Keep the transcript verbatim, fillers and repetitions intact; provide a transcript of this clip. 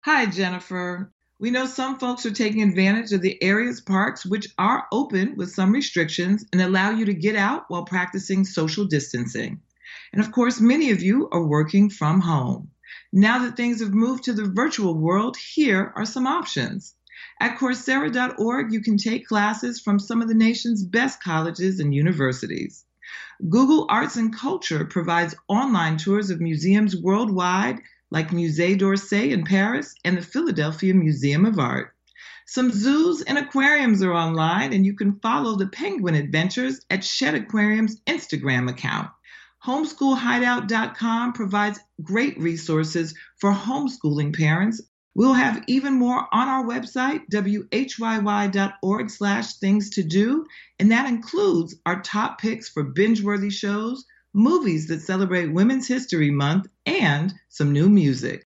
Hi, Jennifer. We know some folks are taking advantage of the area's parks, which are open with some restrictions and allow you to get out while practicing social distancing. And of course, many of you are working from home. Now that things have moved to the virtual world, here are some options. At Coursera dot org, you can take classes from some of the nation's best colleges and universities. Google Arts and Culture provides online tours of museums worldwide, like Musée d'Orsay in Paris and the Philadelphia Museum of Art. Some zoos and aquariums are online, and you can follow the penguin adventures at Shed Aquarium's Instagram account. homeschool hideout dot com provides great resources for homeschooling parents. We'll have even more on our website, w h y y dot org slash things to do, and that includes our top picks for binge-worthy shows, movies that celebrate Women's History Month, and some new music.